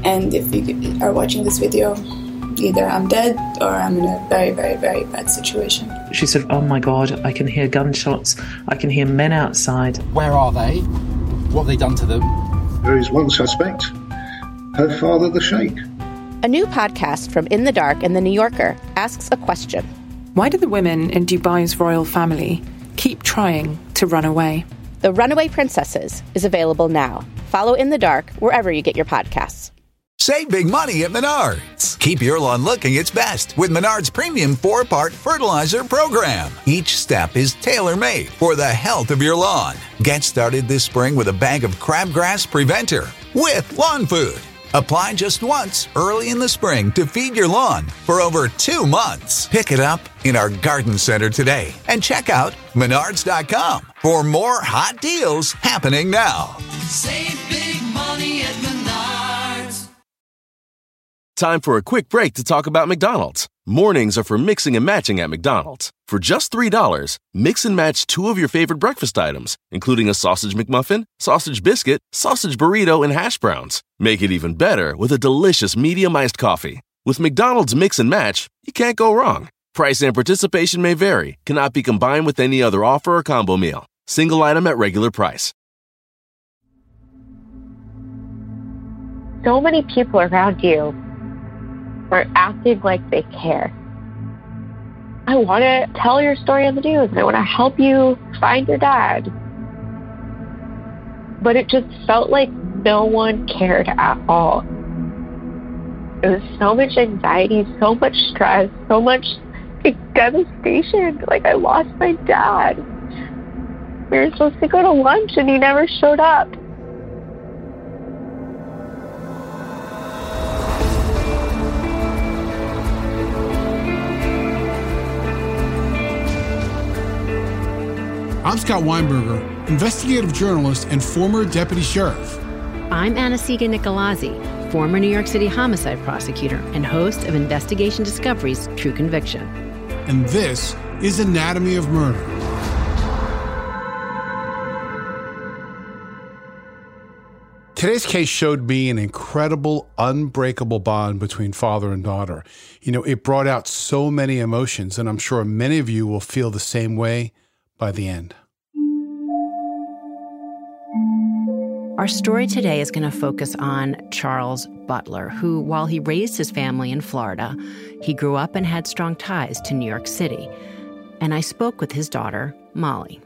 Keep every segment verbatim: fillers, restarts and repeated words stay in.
And if you are watching this video, either I'm dead or I'm in a very, very, very bad situation. She said, oh my God, I can hear gunshots. I can hear men outside. Where are they? What have they done to them? There is one suspect, her father, the Sheikh. A new podcast from In the Dark and The New Yorker asks a question. Why do the women in Dubai's royal family keep trying to run away? The Runaway Princesses is available now. Follow In the Dark wherever you get your podcasts. Save big money at Menards. Keep your lawn looking its best with Menards Premium four-part fertilizer program. Each step is tailor-made for the health of your lawn. Get started this spring with a bag of crabgrass preventer with lawn food. Apply just once early in the spring to feed your lawn for over two months. Pick it up in our garden center today and check out menards dot com for more hot deals happening now. Save big money at Menards. Time for a quick break to talk about McDonald's. Mornings are for mixing and matching at McDonald's. For just three dollars, mix and match two of your favorite breakfast items, including a sausage McMuffin, sausage biscuit, sausage burrito, and hash browns. Make it even better with a delicious medium iced coffee. With McDonald's Mix and Match, you can't go wrong. Price and participation may vary, cannot be combined with any other offer or combo meal. Single item at regular price. So many people around you are acting like they care. I want to tell your story on the news. I want to help you find your dad. But it just felt like no one cared at all. It was so much anxiety, so much stress, so much like, devastation. Like, I lost my dad. We were supposed to go to lunch and he never showed up. I'm Scott Weinberger, investigative journalist and former deputy sheriff. I'm Anastasia Nicolazzi, former New York City homicide prosecutor and host of Investigation Discovery's True Conviction. And this is Anatomy of Murder. Today's case showed me an incredible, unbreakable bond between father and daughter. You know, it brought out so many emotions, and I'm sure many of you will feel the same way by the end. Our story today is going to focus on Charles Butler, who, while he raised his family in Florida, he grew up and had strong ties to New York City. And I spoke with his daughter, Molly.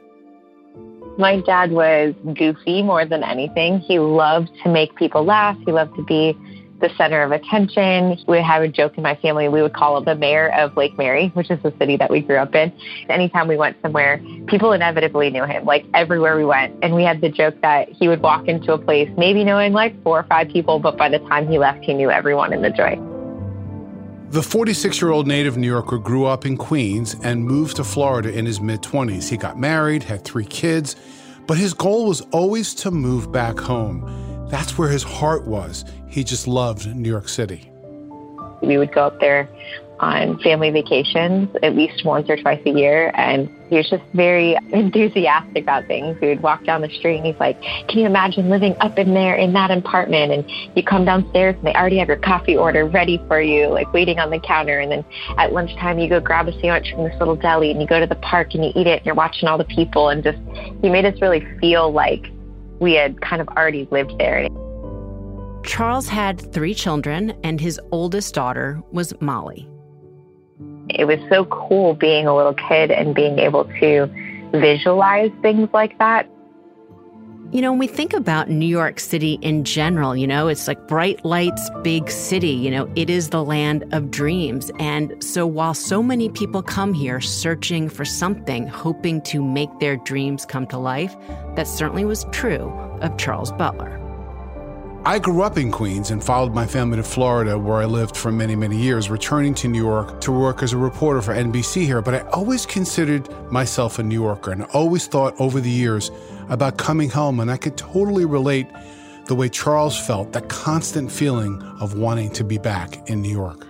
My dad was goofy more than anything. He loved to make people laugh. He loved to be the center of attention. We would have a joke in my family. We would call him the mayor of Lake Mary, which is the city that we grew up in. Anytime we went somewhere, people inevitably knew him, like everywhere we went. And we had the joke that he would walk into a place, maybe knowing like four or five people, but by the time he left, he knew everyone in the joint. The forty-six-year-old native New Yorker grew up in Queens and moved to Florida in his mid-twenties. He got married, had three kids, but his goal was always to move back home. That's where his heart was. He just loved New York City. We would go up there on family vacations at least once or twice a year, and he was just very enthusiastic about things. We would walk down the street, and he's like, can you imagine living up in there in that apartment? And you come downstairs, and they already have your coffee order ready for you, like waiting on the counter. And then at lunchtime, you go grab a sandwich from this little deli, and you go to the park, and you eat it, and you're watching all the people. And just, he made us really feel like we had kind of already lived there. Charles had three children, and his oldest daughter was Molly. It was so cool being a little kid and being able to visualize things like that. You know, when we think about New York City in general, you know, it's like bright lights, big city, you know, it is the land of dreams. And so while so many people come here searching for something, hoping to make their dreams come to life, that certainly was true of Charles Butler. I grew up in Queens and followed my family to Florida, where I lived for many, many years, returning to New York to work as a reporter for N B C here. But I always considered myself a New Yorker, and I always thought over the years about coming home, and I could totally relate the way Charles felt, that constant feeling of wanting to be back in New York.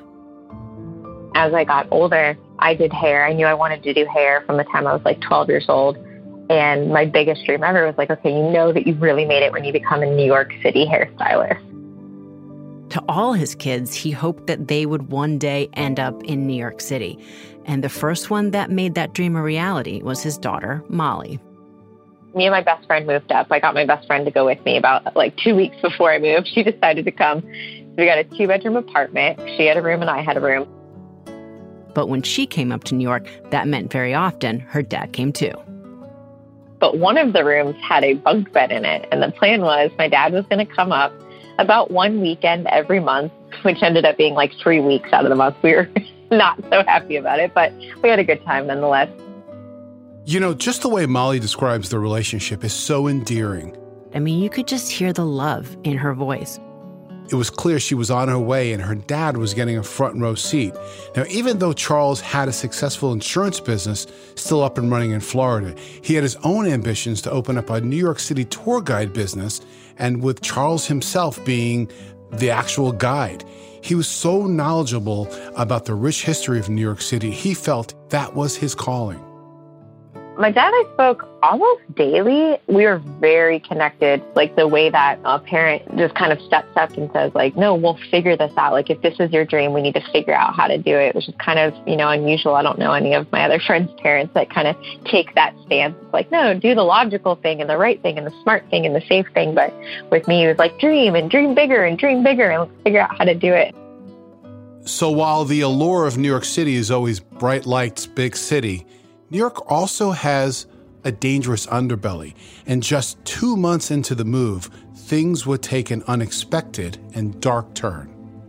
As I got older, I did hair. I knew I wanted to do hair from the time I was like twelve years old. And my biggest dream ever was like, okay, you know that you really made it when you become a New York City hairstylist. To all his kids, he hoped that they would one day end up in New York City. And the first one that made that dream a reality was his daughter, Molly. Me and my best friend moved up. I got my best friend to go with me about like two weeks before I moved. She decided to come. We got a two-bedroom apartment. She had a room and I had a room. But when she came up to New York, that meant very often her dad came too. But one of the rooms had a bunk bed in it. And the plan was my dad was going to come up about one weekend every month, which ended up being like three weeks out of the month. We were not so happy about it, but we had a good time nonetheless. You know, just the way Molly describes the relationship is so endearing. I mean, you could just hear the love in her voice. It was clear she was on her way and her dad was getting a front row seat. Now, even though Charles had a successful insurance business still up and running in Florida, he had his own ambitions to open up a New York City tour guide business, and with Charles himself being the actual guide. He was so knowledgeable about the rich history of New York City, he felt that was his calling. My dad and I spoke almost daily. We were very connected, like the way that a parent just kind of steps up and says, like, no, we'll figure this out. Like, if this is your dream, we need to figure out how to do it, which is kind of, you know, unusual. I don't know any of my other friends' parents that kind of take that stance. It's like, no, do the logical thing and the right thing and the smart thing and the safe thing. But with me, it was like, dream and dream bigger and dream bigger and let's figure out how to do it. So while the allure of New York City is always bright lights, big city, New York also has a dangerous underbelly, and just two months into the move, things would take an unexpected and dark turn.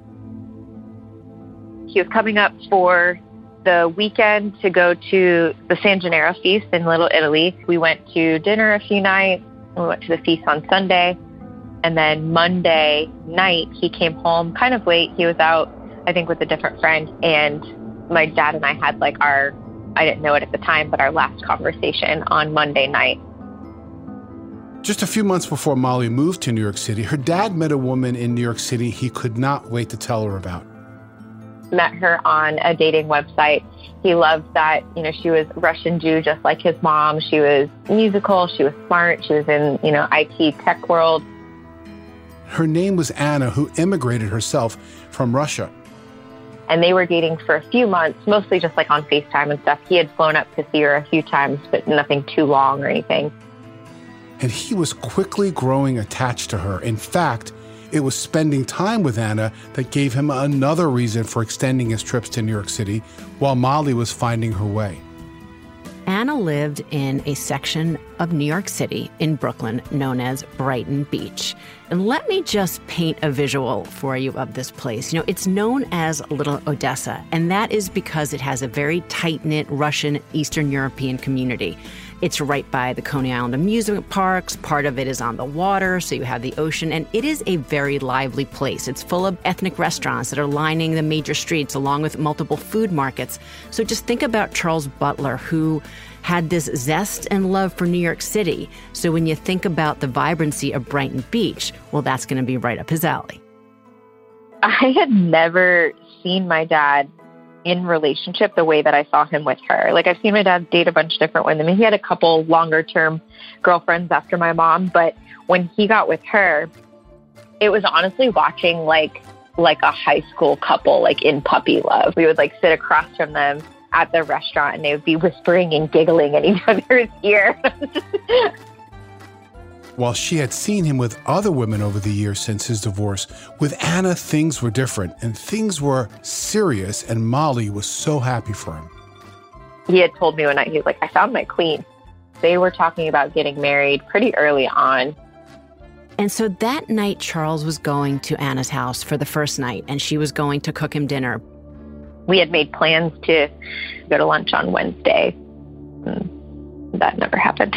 He was coming up for the weekend to go to the San Gennaro feast in Little Italy. We went to dinner a few nights, we went to the feast on Sunday, and then Monday night he came home kind of late. He was out, I think, with a different friend, and my dad and I had like our I didn't know it at the time, but our last conversation on Monday night. Just a few months before Molly moved to New York City, her dad met a woman in New York City he could not wait to tell her about. Met her on a dating website. He loved that, you know, she was Russian Jew just like his mom. She was musical, she was smart, she was in, you know, I T tech world. Her name was Anna, who immigrated herself from Russia. And they were dating for a few months, mostly just like on FaceTime and stuff. He had flown up to see her a few times, but nothing too long or anything. And he was quickly growing attached to her. In fact, it was spending time with Anna that gave him another reason for extending his trips to New York City while Molly was finding her way. Anna lived in a section of New York City in Brooklyn known as Brighton Beach. And let me just paint a visual for you of this place. You know, it's known as Little Odessa, and that is because it has a very tight-knit Russian Eastern European community. It's right by the Coney Island amusement parks. Part of it is on the water, so you have the ocean, and it is a very lively place. It's full of ethnic restaurants that are lining the major streets, along with multiple food markets. So just think about Charles Butler, who had this zest and love for New York City. So when you think about the vibrancy of Brighton Beach, well, that's going to be right up his alley. I had never seen my dad in relationship the way that I saw him with her. Like, I've seen my dad date a bunch of different women. I mean, he had a couple longer term girlfriends after my mom, but when he got with her, it was honestly watching like like a high school couple, like in puppy love. We would like sit across from them at the restaurant and they would be whispering and giggling in each other's ear. While she had seen him with other women over the years since his divorce, with Anna, things were different and things were serious, and Molly was so happy for him. He had told me one night, he was like, I found my queen. They were talking about getting married pretty early on. And so that night, Charles was going to Anna's house for the first night, and she was going to cook him dinner. We had made plans to go to lunch on Wednesday. That never happened.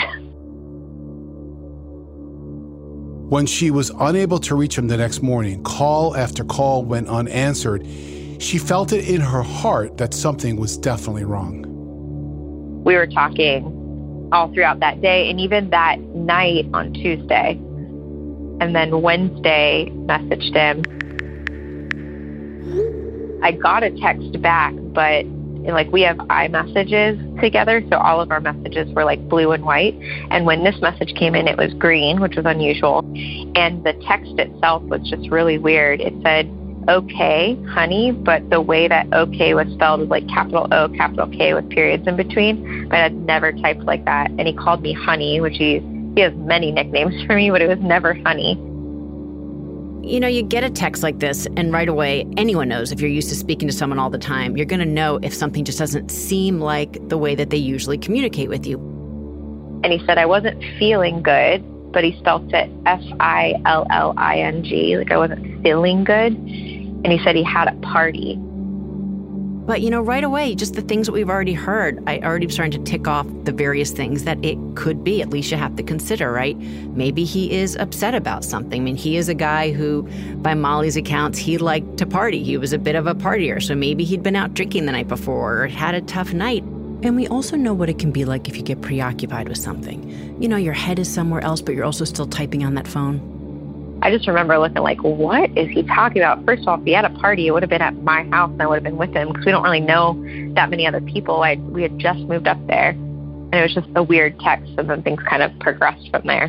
When she was unable to reach him the next morning, call after call went unanswered. She felt it in her heart that something was definitely wrong. We were talking all throughout that day and even that night on Tuesday. And then Wednesday, messaged him. I got a text back, but And like we have iMessages together, so all of our messages were like blue and white. And when this message came in, it was green, which was unusual. And the text itself was just really weird. It said, "Okay, honey," but the way that okay was spelled was like capital O, capital K with periods in between. But I'd never typed like that. And he called me honey, which he, he has many nicknames for me, but it was never honey. You know, you get a text like this, and right away, anyone knows if you're used to speaking to someone all the time, you're going to know if something just doesn't seem like the way that they usually communicate with you. And he said I wasn't feeling good, but he spelled it F I L L I N G, like I wasn't feeling good. And he said he had a party. But, you know, right away, just the things that we've already heard, I already starting to tick off the various things that it could be. At least you have to consider, right? Maybe he is upset about something. I mean, he is a guy who, by Molly's accounts, he liked to party. He was a bit of a partier. So maybe he'd been out drinking the night before or had a tough night. And we also know what it can be like if you get preoccupied with something. You know, your head is somewhere else, but you're also still typing on that phone. I just remember looking like, what is he talking about? First of all, if he had a party, it would have been at my house and I would have been with him because we don't really know that many other people. I, we had just moved up there and it was just a weird text, and then things kind of progressed from there.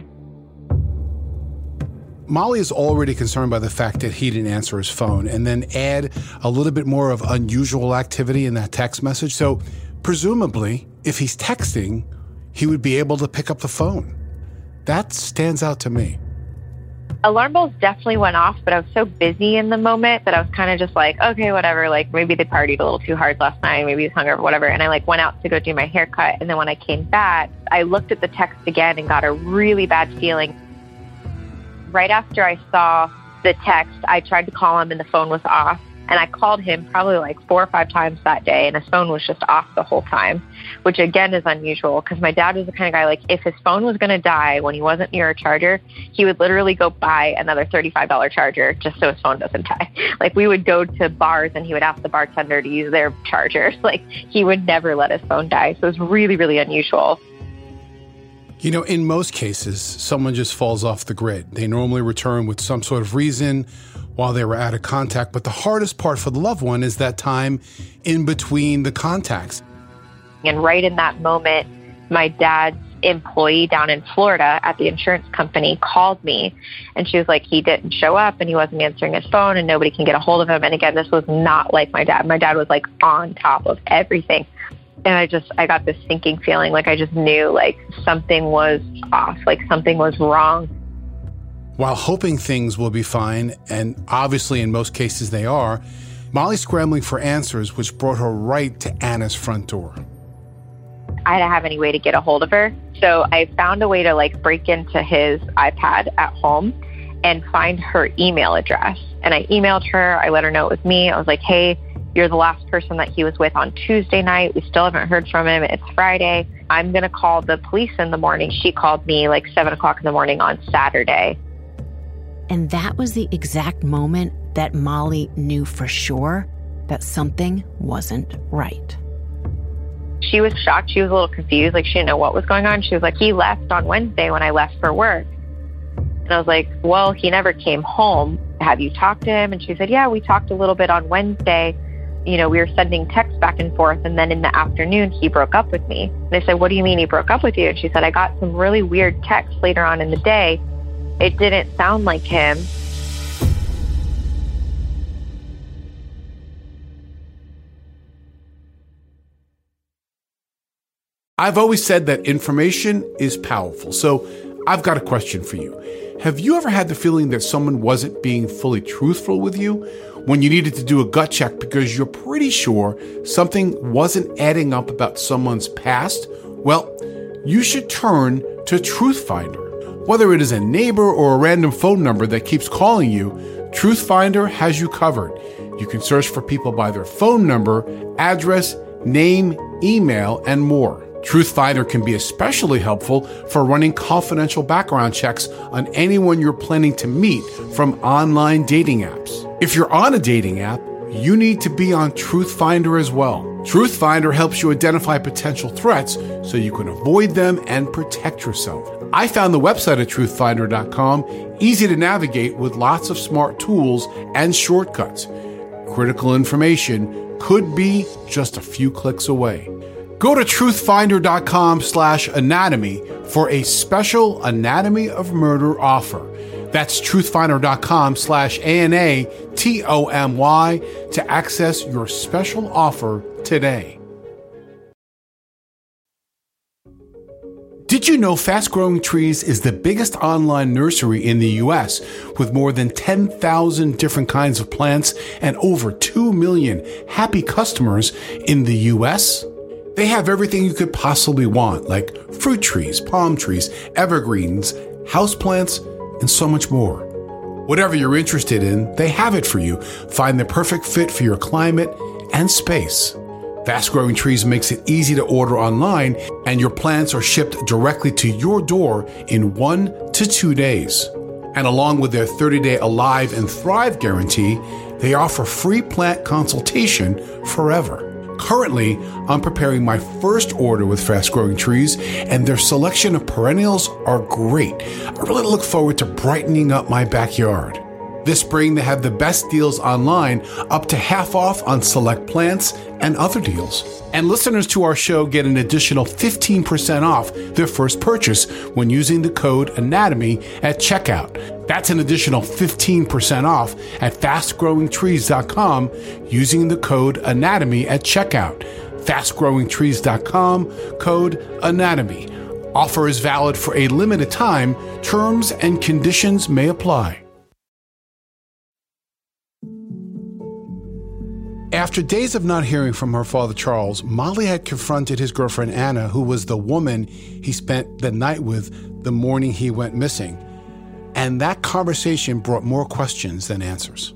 Molly is already concerned by the fact that he didn't answer his phone, and then add a little bit more of unusual activity in that text message. So presumably, if he's texting, he would be able to pick up the phone. That stands out to me. Alarm bells definitely went off, but I was so busy in the moment that I was kind of just like, okay, whatever. Like maybe they partied a little too hard last night. Maybe he was hungover, whatever. And I like went out to go do my haircut. And then when I came back, I looked at the text again and got a really bad feeling. Right after I saw the text, I tried to call him and the phone was off. And I called him probably like four or five times that day, and his phone was just off the whole time, which again is unusual because my dad was the kind of guy, like if his phone was going to die when he wasn't near a charger, he would literally go buy another thirty-five dollars charger just so his phone doesn't die. Like we would go to bars and he would ask the bartender to use their charger. Like he would never let his phone die. So it was really, really unusual. You know, in most cases, someone just falls off the grid. They normally return with some sort of reason while they were out of contact. But the hardest part for the loved one is that time in between the contacts. And right in that moment, my dad's employee down in Florida at the insurance company called me, and she was like, he didn't show up and he wasn't answering his phone and nobody can get a hold of him. And again, this was not like my dad. My dad was like on top of everything. And I just, I got this sinking feeling, like I just knew like something was off, like something was wrong. While hoping things will be fine, and obviously in most cases they are, Molly's scrambling for answers, which brought her right to Anna's front door. I didn't have any way to get a hold of her. So I found a way to like break into his iPad at home and find her email address. And I emailed her. I let her know it was me. I was like, hey, you're the last person that he was with on Tuesday night. We still haven't heard from him. It's Friday. I'm going to call the police in the morning. She called me like seven o'clock in the morning on Saturday. And that was the exact moment that Molly knew for sure that something wasn't right. She was shocked. She was a little confused. Like, she didn't know what was going on. She was like, he left on Wednesday when I left for work. And I was like, well, he never came home. Have you talked to him? And she said, yeah, we talked a little bit on Wednesday. You know, we were sending texts back and forth. And then in the afternoon, he broke up with me. And I said, what do you mean he broke up with you? And she said, I got some really weird texts later on in the day. It didn't sound like him. I've always said that information is powerful. So I've got a question for you. Have you ever had the feeling that someone wasn't being fully truthful with you when you needed to do a gut check because you're pretty sure something wasn't adding up about someone's past? Well, you should turn to TruthFinder. Whether it is a neighbor or a random phone number that keeps calling you, TruthFinder has you covered. You can search for people by their phone number, address, name, email, and more. TruthFinder can be especially helpful for running confidential background checks on anyone you're planning to meet from online dating apps. If you're on a dating app, you need to be on TruthFinder as well. TruthFinder helps you identify potential threats so you can avoid them and protect yourself. I found the website at truth finder dot com easy to navigate with lots of smart tools and shortcuts. Critical information could be just a few clicks away. Go to truthfinder.com slash anatomy for a special Anatomy of Murder offer. That's truthfinder.com slash A-N-A-T-O-M-Y to access your special offer today. Did you know Fast Growing Trees is the biggest online nursery in the U S with more than ten thousand different kinds of plants and over two million happy customers in the U S? They have everything you could possibly want, like fruit trees, palm trees, evergreens, houseplants, and so much more. Whatever you're interested in, they have it for you. Find the perfect fit for your climate and space. Fast Growing Trees makes it easy to order online, and your plants are shipped directly to your door in one to two days. And along with their thirty-day Alive and Thrive guarantee, they offer free plant consultation forever. Currently, I'm preparing my first order with Fast Growing Trees, and their selection of perennials are great. I really look forward to brightening up my backyard. This spring, they have the best deals online, up to half off on select plants and other deals. And listeners to our show get an additional fifteen percent off their first purchase when using the code ANATOMY at checkout. That's an additional fifteen percent off at fast growing trees dot com using the code ANATOMY at checkout. fast growing trees dot com, code ANATOMY. Offer is valid for a limited time. Terms and conditions may apply. After days of not hearing from her father, Charles, Molly had confronted his girlfriend, Anna, who was the woman he spent the night with the morning he went missing. And that conversation brought more questions than answers.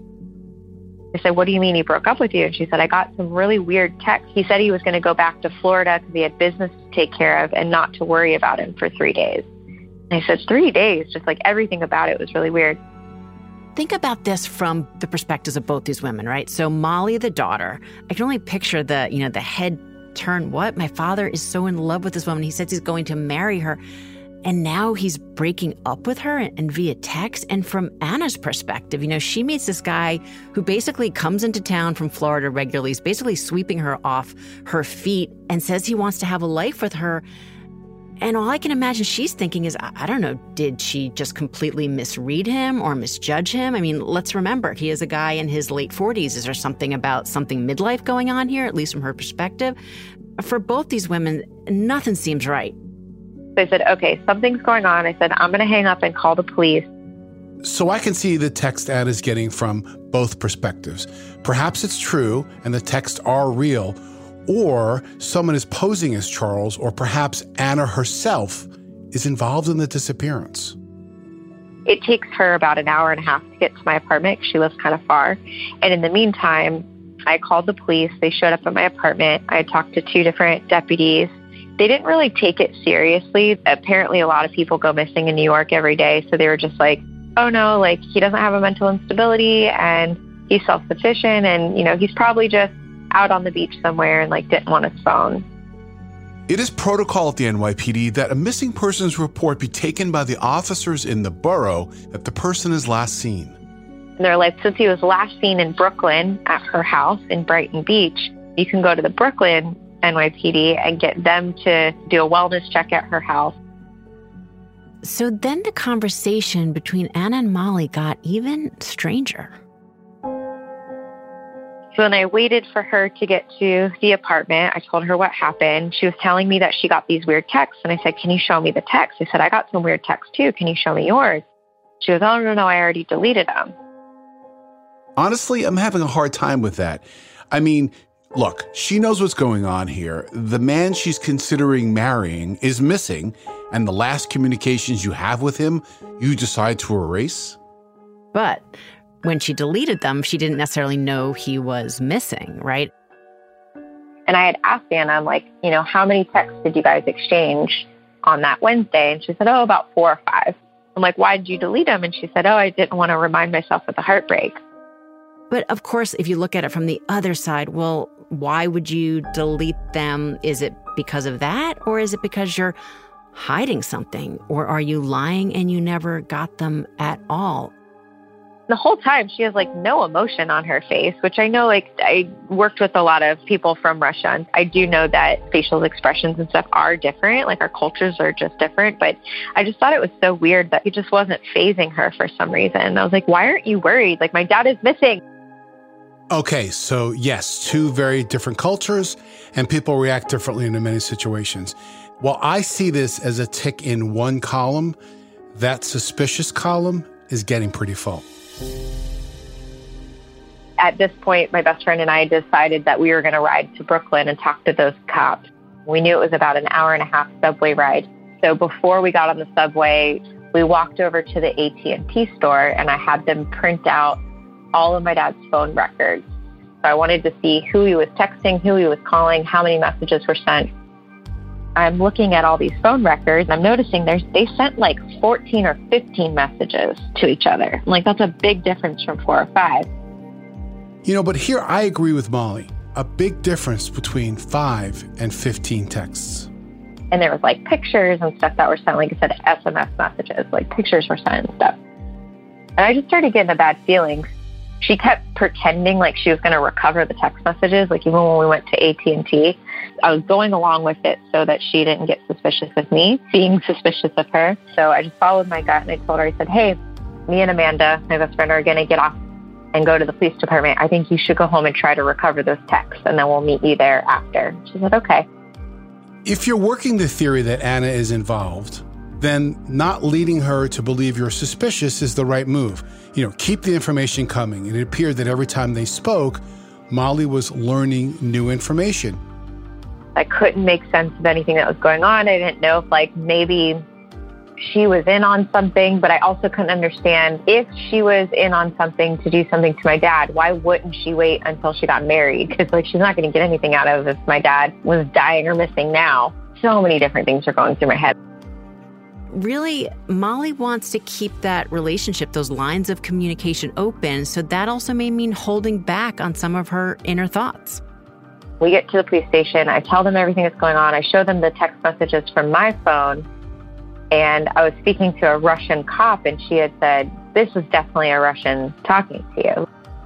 I said, what do you mean he broke up with you? And she said, I got some really weird texts. He said he was going to go back to Florida because he had business to take care of and not to worry about him for three days. And I said, three days? Just like everything about it was really weird. Think about this from the perspectives of both these women, right? So Molly, the daughter, I can only picture the, you know, the head turn. What? My father is so in love with this woman. He says he's going to marry her. And now he's breaking up with her and, and via text. And from Anna's perspective, you know, she meets this guy who basically comes into town from Florida regularly. He's basically sweeping her off her feet and says he wants to have a life with her. And all I can imagine she's thinking is, I don't know, did she just completely misread him or misjudge him? I mean, let's remember, he is a guy in his late forties. Is there something about something midlife going on here, at least from her perspective? For both these women, nothing seems right. So I said, okay, something's going on. I said, I'm going to hang up and call the police. So I can see the text Anna's getting from both perspectives. Perhaps it's true and the texts are real, or someone is posing as Charles, or perhaps Anna herself is involved in the disappearance. It takes her about an hour and a half to get to my apartment. She lives kind of far. And in the meantime, I called the police. They showed up at my apartment. I talked to two different deputies. They didn't really take it seriously. Apparently, a lot of people go missing in New York every day. So they were just like, oh, no, like he doesn't have a mental instability and he's self-sufficient. And, you know, he's probably just out on the beach somewhere and like didn't want his phone. It is protocol at the N Y P D that a missing persons report be taken by the officers in the borough that the person is last seen. And they're like, since he was last seen in Brooklyn at her house in Brighton Beach, you can go to the Brooklyn N Y P D and get them to do a wellness check at her house. So then the conversation between Anna and Molly got even stranger. So when I waited for her to get to the apartment, I told her what happened. She was telling me that she got these weird texts. And I said, can you show me the text? I said, I got some weird texts too. Can you show me yours? She goes, oh, no, no, I already deleted them. Honestly, I'm having a hard time with that. I mean, look, she knows what's going on here. The man she's considering marrying is missing, and the last communications you have with him, you decide to erase? But when she deleted them, she didn't necessarily know he was missing, right? And I had asked Anna, I'm like, you know, how many texts did you guys exchange on that Wednesday? And she said, oh, about four or five. I'm like, why did you delete them? And she said, oh, I didn't want to remind myself of the heartbreak. But of course, if you look at it from the other side, well, why would you delete them? Is it because of that? Or is it because you're hiding something? Or are you lying and you never got them at all? The whole time she has like no emotion on her face, which I know, like I worked with a lot of people from Russia. And I do know that facial expressions and stuff are different. Like our cultures are just different. But I just thought it was so weird that it just wasn't fazing her for some reason. I was like, why aren't you worried? Like my dad is missing. Okay, so yes, two very different cultures and people react differently in many situations. While I see this as a tick in one column, that suspicious column is getting pretty full. At this point, my best friend and I decided that we were going to ride to Brooklyn and talk to those cops. We knew it was about an hour and a half subway ride. So before we got on the subway, we walked over to the A T and T store and I had them print out all of my dad's phone records. So I wanted to see who he was texting, who he was calling, how many messages were sent. I'm looking at all these phone records. I'm noticing there's they sent like fourteen or fifteen messages to each other. Like that's a big difference from four or five. You know, but here I agree with Molly. A big difference between five and fifteen texts. And there was like pictures and stuff that were sent, like I said, S M S messages, like pictures were sent and stuff. And I just started getting a bad feeling. She kept pretending like she was going to recover the text messages, like even when we went to A T and T. I was going along with it so that she didn't get suspicious of me, being suspicious of her. So I just followed my gut and I told her, I said, hey, me and Amanda, my best friend, are going to get off and go to the police department. I think you should go home and try to recover those texts and then we'll meet you there after. She said, okay. If you're working the theory that Anna is involved, then not leading her to believe you're suspicious is the right move. You know, keep the information coming. And it appeared that every time they spoke, Molly was learning new information. I couldn't make sense of anything that was going on. I didn't know if like maybe she was in on something, but I also couldn't understand if she was in on something to do something to my dad, why wouldn't she wait until she got married? Because like she's not going to get anything out of if my dad was dying or missing now. So many different things are going through my head. Really, Molly wants to keep that relationship, those lines of communication open. So that also may mean holding back on some of her inner thoughts. We get to the police station. I tell them everything that's going on. I show them the text messages from my phone. And I was speaking to a Russian cop, and she had said, this is definitely a Russian talking to you.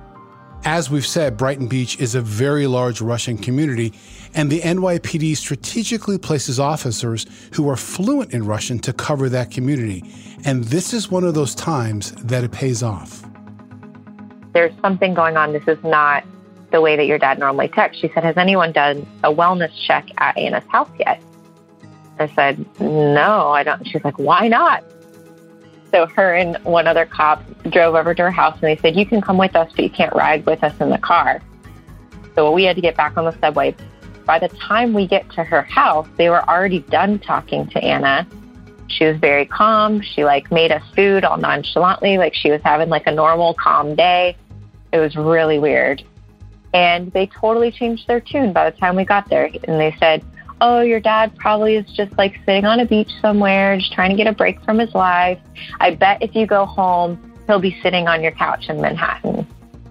As we've said, Brighton Beach is a very large Russian community, and the N Y P D strategically places officers who are fluent in Russian to cover that community. And this is one of those times that it pays off. There's something going on. This is not the way that your dad normally texts. She said, has anyone done a wellness check at Anna's house yet? I said, no, I don't. She's like, why not? So her and one other cop drove over to her house and they said, you can come with us, but you can't ride with us in the car. So we had to get back on the subway. By the time we get to her house, they were already done talking to Anna. She was very calm. She like made us food all nonchalantly, like she was having like a normal, calm day. It was really weird. And they totally changed their tune by the time we got there. And they said, oh, your dad probably is just like sitting on a beach somewhere, just trying to get a break from his life. I bet if you go home, he'll be sitting on your couch in Manhattan.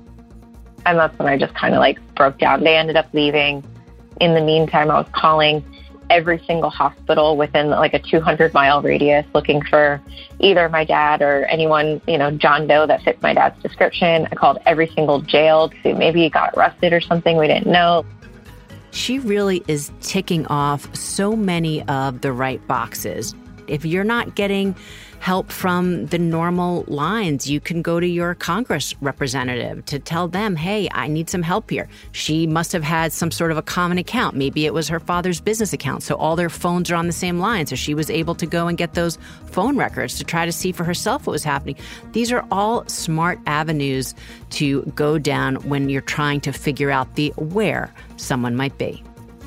And that's when I just kind of like broke down. They ended up leaving. In the meantime, I was calling every single hospital within like a two hundred mile radius looking for either my dad or anyone, you know, John Doe that fits my dad's description. I called every single jail to see maybe he got arrested or something. We didn't know. She really is ticking off so many of the right boxes. If you're not getting help from the normal lines, you can go to your Congress representative to tell them, hey, I need some help here. She must have had some sort of a common account. Maybe it was her father's business account. So all their phones are on the same line. So she was able to go and get those phone records to try to see for herself what was happening. These are all smart avenues to go down when you're trying to figure out the where someone might be.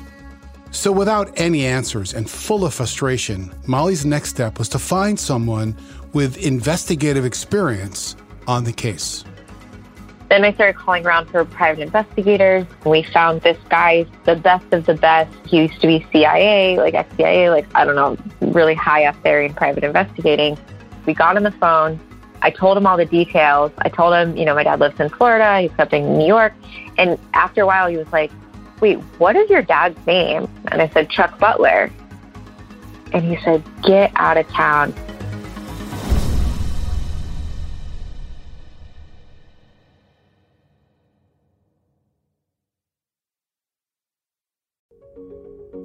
So without any answers and full of frustration, Molly's next step was to find someone with investigative experience on the case. Then I started calling around for private investigators. We found this guy, the best of the best. He used to be C I A, like ex-C I A, like, I don't know, really high up there in private investigating. We got on the phone. I told him all the details. I told him, you know, my dad lives in Florida. He's up in New York. And after a while, he was like, wait, what is your dad's name? And I said, Chuck Butler. And he said, get out of town.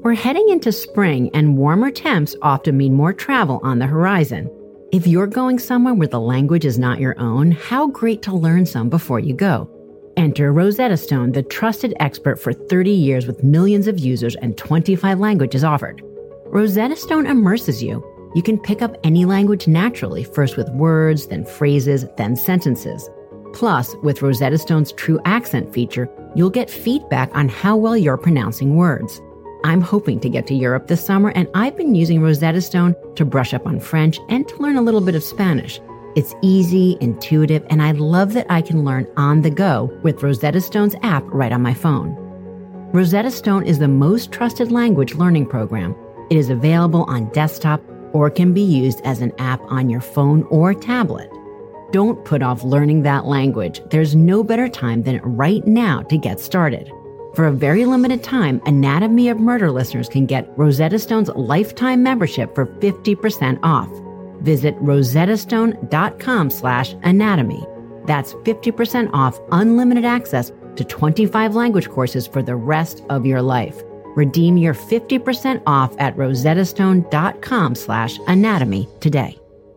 We're heading into spring, and warmer temps often mean more travel on the horizon. If you're going somewhere where the language is not your own, how great to learn some before you go. Enter Rosetta Stone, the trusted expert for thirty years with millions of users and twenty-five languages offered. Rosetta Stone immerses you. You can pick up any language naturally, first with words, then phrases, then sentences. Plus, with Rosetta Stone's True Accent feature, you'll get feedback on how well you're pronouncing words. I'm hoping to get to Europe this summer, and I've been using Rosetta Stone to brush up on French and to learn a little bit of Spanish. It's easy, intuitive, and I love that I can learn on the go with Rosetta Stone's app right on my phone. Rosetta Stone is the most trusted language learning program. It is available on desktop or can be used as an app on your phone or tablet. Don't put off learning that language. There's no better time than right now to get started. For a very limited time, Anatomy of Murder listeners can get Rosetta Stone's lifetime membership for fifty percent off. Visit rosettastone.com slash anatomy. That's fifty percent off unlimited access to twenty-five language courses for the rest of your life. Redeem your fifty percent off at rosettastone.com slash anatomy today.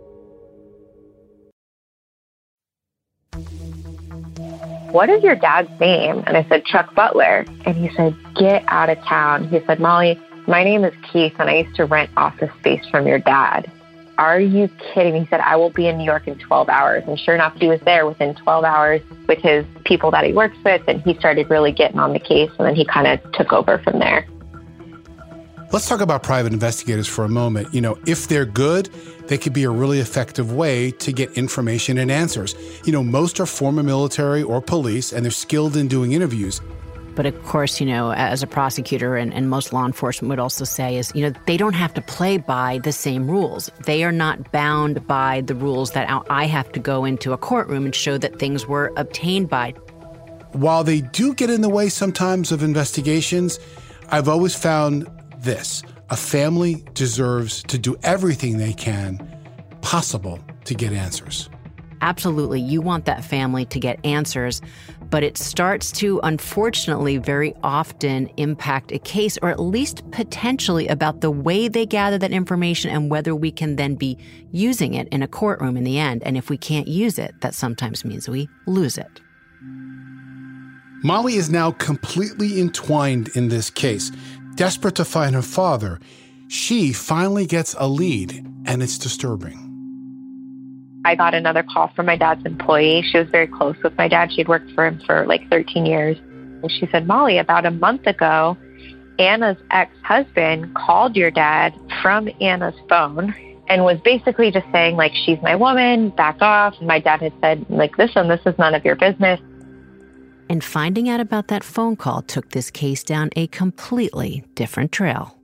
What is your dad's name? And I said, Chuck Butler. And he said, get out of town. He said, Molly, my name is Keith, and I used to rent office space from your dad. Are you kidding me? He said, I will be in New York in twelve hours. And sure enough, he was there within twelve hours with his people that he works with, and he started really getting on the case, and then he kind of took over from there. Let's talk about private investigators for a moment. You know, if they're good, they could be a really effective way to get information and answers. You know, most are former military or police, and they're skilled in doing interviews. But of course, you know, as a prosecutor and, and most law enforcement would also say is, you know, they don't have to play by the same rules. They are not bound by the rules that I have to go into a courtroom and show that things were obtained by. While they do get in the way sometimes of investigations, I've always found this: a family deserves to do everything they can possible to get answers. Absolutely. You want that family to get answers, but it starts to, unfortunately, very often impact a case, or at least potentially about the way they gather that information and whether we can then be using it in a courtroom in the end. And if we can't use it, that sometimes means we lose it. Molly is now completely entwined in this case. Desperate to find her father, she finally gets a lead, and it's disturbing. I got another call from my dad's employee. She was very close with my dad. She'd worked for him for like thirteen years. And she said, Molly, about a month ago, Anna's ex-husband called your dad from Anna's phone and was basically just saying, like, she's my woman, back off. And my dad had said, like, listen, this is none of your business. And finding out about that phone call took this case down a completely different trail.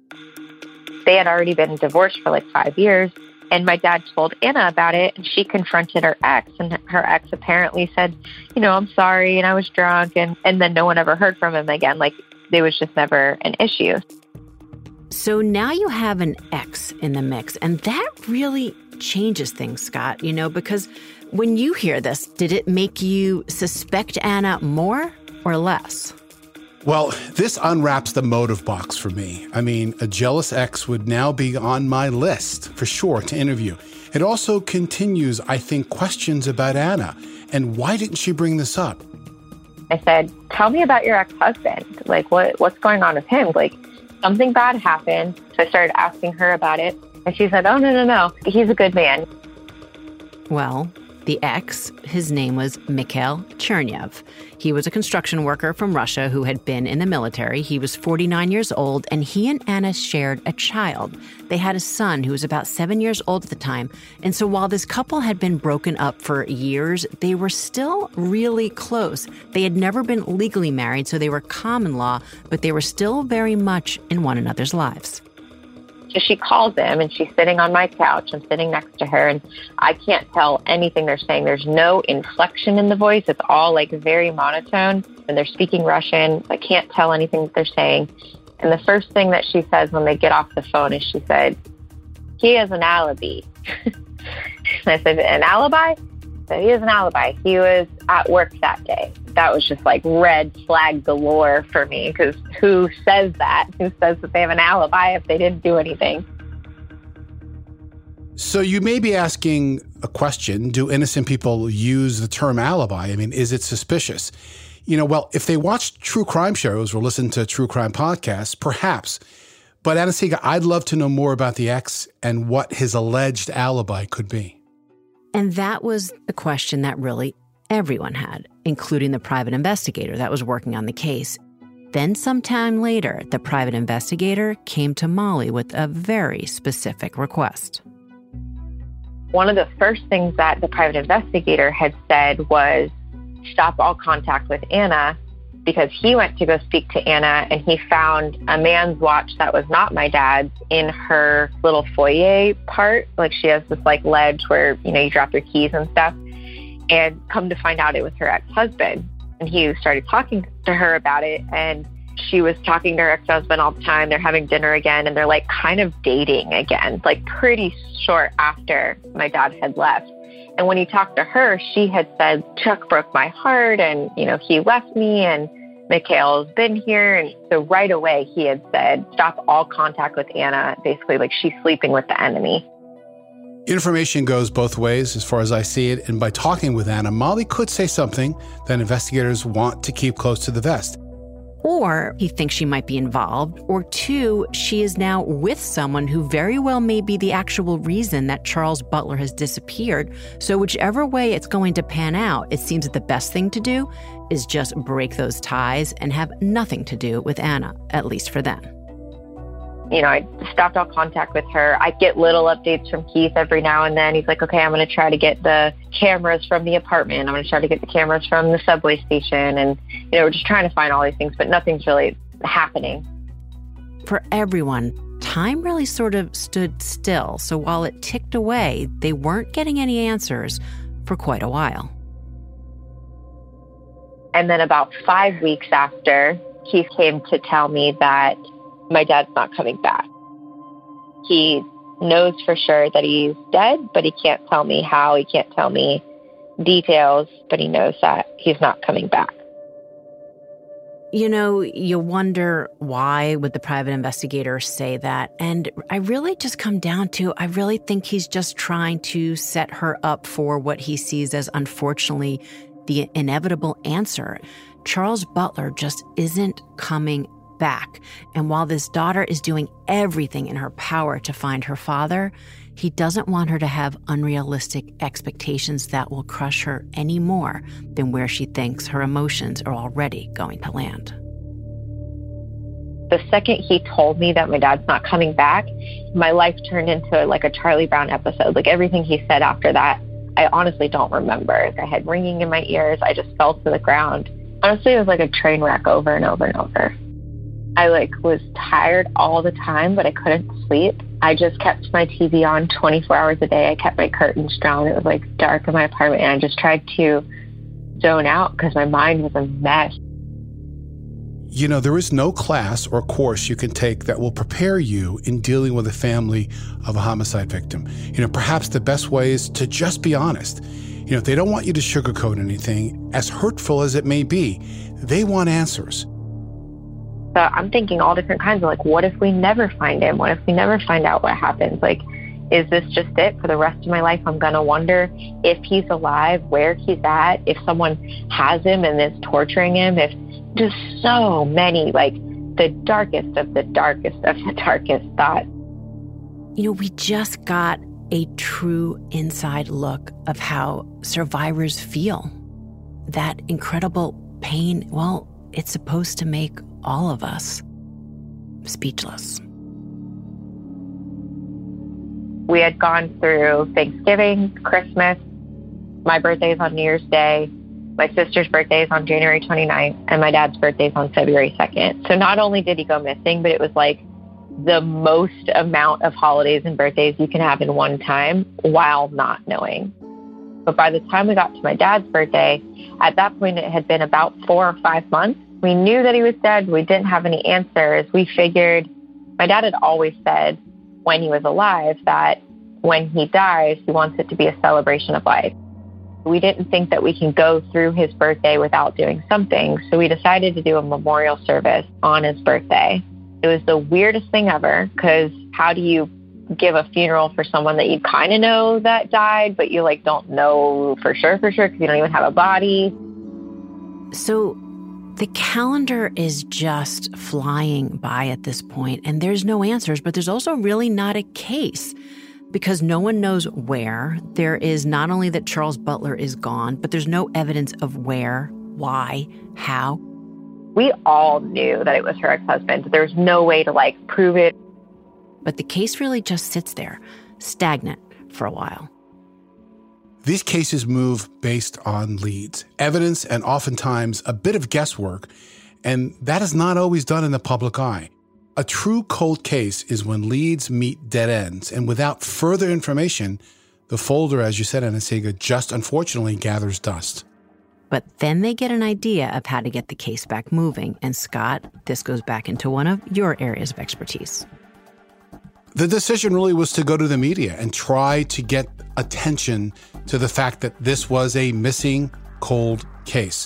They had already been divorced for like five years. And my dad told Anna about it, and she confronted her ex, and her ex apparently said, you know, I'm sorry, and I was drunk, and, and then no one ever heard from him again. Like, there was just never an issue. So now you have an ex in the mix, and that really changes things, Scott, you know, because when you hear this, did it make you suspect Anna more or less? Well, this unwraps the motive box for me. I mean, a jealous ex would now be on my list, for sure, to interview. It also continues, I think, questions about Anna. And why didn't she bring this up? I said, tell me about your ex-husband. Like, what what's going on with him? Like, something bad happened. So I started asking her about it. And she said, oh, no, no, no. He's a good man. Well, the ex, his name was Mikhail Chernyev. He was a construction worker from Russia who had been in the military. He was forty-nine years old, and he and Anna shared a child. They had a son who was about seven years old at the time. And so while this couple had been broken up for years, they were still really close. They had never been legally married, so they were common law, but they were still very much in one another's lives. So she calls him, and she's sitting on my couch. I'm sitting next to her, and I can't tell anything they're saying. There's no inflection in the voice. It's all like very monotone, and they're speaking Russian. I can't tell anything that they're saying. And the first thing that she says when they get off the phone is she said, he has an alibi. And I said, an alibi? So he has an alibi. He was at work that day. That was just like red flag galore for me, because who says that? Who says that they have an alibi if they didn't do anything? So you may be asking a question, do innocent people use the term alibi? I mean, is it suspicious? You know, well, if they watch true crime shows or listen to true crime podcasts, perhaps. But Anna-Sigga, I'd love to know more about the ex and what his alleged alibi could be. And that was the question that really everyone had, including the private investigator that was working on the case. Then sometime later, the private investigator came to Molly with a very specific request. One of the first things that the private investigator had said was stop all contact with Anna, because he went to go speak to Anna and he found a man's watch that was not my dad's in her little foyer part. Like, she has this like ledge where, you know, you drop your keys and stuff. And come to find out it was her ex-husband. And he started talking to her about it. And she was talking to her ex-husband all the time. They're having dinner again. And they're like kind of dating again, like pretty short after my dad had left. And when he talked to her, she had said, Chuck broke my heart and, you know, he left me and Mikhail's been here. And so right away he had said, stop all contact with Anna. Basically, like, she's sleeping with the enemy. Information goes both ways as far as I see it. And by talking with Anna, Molly could say something that investigators want to keep close to the vest. Or he thinks she might be involved, or two, she is now with someone who very well may be the actual reason that Charles Butler has disappeared. So whichever way it's going to pan out, it seems that the best thing to do is just break those ties and have nothing to do with Anna, at least for them. You know, I stopped all contact with her. I get little updates from Keith every now and then. He's like, okay, I'm going to try to get the cameras from the apartment. I'm going to try to get the cameras from the subway station. And, you know, we're just trying to find all these things, but nothing's really happening. For everyone, time really sort of stood still. So while it ticked away, they weren't getting any answers for quite a while. And then about five weeks after, Keith came to tell me that my dad's not coming back. He knows for sure that he's dead, but he can't tell me how. He can't tell me details, but he knows that he's not coming back. You know, you wonder why would the private investigator say that? And I really just come down to, I really think he's just trying to set her up for what he sees as, unfortunately, the inevitable answer. Charles Butler just isn't coming back. And while this daughter is doing everything in her power to find her father, he doesn't want her to have unrealistic expectations that will crush her any more than where she thinks her emotions are already going to land. The second he told me that my dad's not coming back, my life turned into like a Charlie Brown episode. Like, everything he said after that, I honestly don't remember. I had ringing in my ears. I just fell to the ground. Honestly, it was like a train wreck over and over and over. I like was tired all the time, but I couldn't sleep. I just kept my T V on twenty-four hours a day. I kept my curtains down. It was like dark in my apartment, and I just tried to zone out because my mind was a mess. You know, there is no class or course you can take that will prepare you in dealing with a family of a homicide victim. You know, perhaps the best way is to just be honest. You know, they don't want you to sugarcoat anything, as hurtful as it may be. They want answers. So I'm thinking all different kinds of, like, what if we never find him? What if we never find out what happens? Like, is this just it for the rest of my life? I'm going to wonder if he's alive, where he's at, if someone has him and is torturing him, if just so many, like, the darkest of the darkest of the darkest thoughts. You know, we just got a true inside look of how survivors feel. That incredible pain, well, it's supposed to make all of us speechless. We had gone through Thanksgiving, Christmas. My birthday is on New Year's Day. My sister's birthday is on January twenty-ninth, and my dad's birthday is on February second. So not only did he go missing, but it was like the most amount of holidays and birthdays you can have in one time while not knowing. But by the time we got to my dad's birthday, at that point it had been about four or five months. We knew that he was dead. We didn't have any answers. We figured, my dad had always said when he was alive that when he dies, he wants it to be a celebration of life. We didn't think that we can go through his birthday without doing something, so we decided to do a memorial service on his birthday. It was the weirdest thing ever, because how do you give a funeral for someone that you kind of know that died, but you like don't know for sure, for sure, because you don't even have a body? So the calendar is just flying by at this point, and there's no answers, but there's also really not a case, because no one knows where. There is not only that Charles Butler is gone, but there's no evidence of where, why, how. We all knew that it was her ex-husband. There's no way to, like, prove it. But the case really just sits there, stagnant for a while. These cases move based on leads, evidence, and oftentimes a bit of guesswork, and that is not always done in the public eye. A true cold case is when leads meet dead ends, and without further information, the folder, as you said, Anna-Sigga, just unfortunately gathers dust. But then they get an idea of how to get the case back moving, and Scott, this goes back into one of your areas of expertise. The decision really was to go to the media and try to get attention to the fact that this was a missing cold case.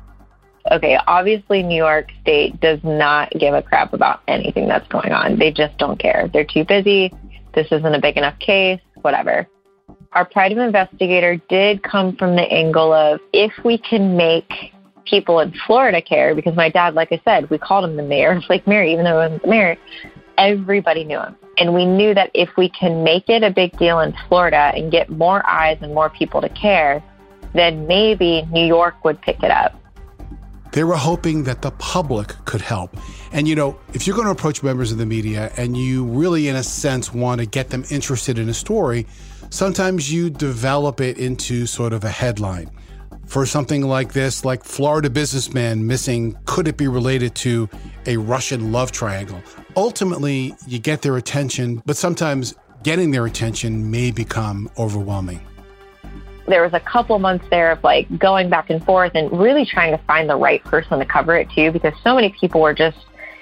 Okay, obviously New York State does not give a crap about anything that's going on. They just don't care. They're too busy. This isn't a big enough case, whatever. Our Pride of Investigator did come from the angle of if we can make people in Florida care, because my dad, like I said, we called him the mayor of Lake Mary, even though he wasn't the mayor, everybody knew him. And we knew that if we can make it a big deal in Florida and get more eyes and more people to care, then maybe New York would pick it up. They were hoping that the public could help. And, you know, if you're going to approach members of the media and you really, in a sense, want to get them interested in a story, sometimes you develop it into sort of a headline. For something like this, like Florida businessman missing, could it be related to a Russian love triangle? Ultimately, you get their attention, but sometimes getting their attention may become overwhelming. There was a couple months there of like going back and forth and really trying to find the right person to cover it too, because so many people were just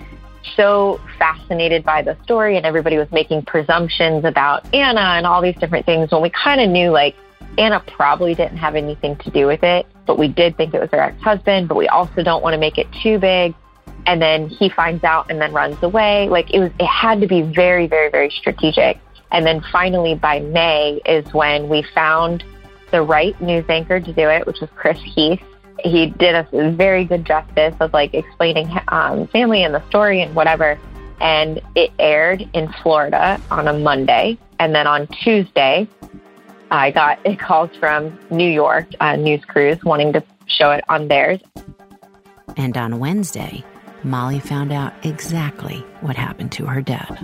so fascinated by the story and everybody was making presumptions about Anna and all these different things when we kind of knew like Anna probably didn't have anything to do with it, but we did think it was her ex-husband, but we also don't want to make it too big. And then he finds out and then runs away. Like it was, it had to be very, very, very strategic. And then finally by May is when we found the right news anchor to do it, which was Chris Heath. He did us very good justice of like explaining um, family and the story and whatever. And it aired in Florida on a Monday. And then on Tuesday, I got calls from New York uh, news crews wanting to show it on theirs. And on Wednesday, Molly found out exactly what happened to her dad.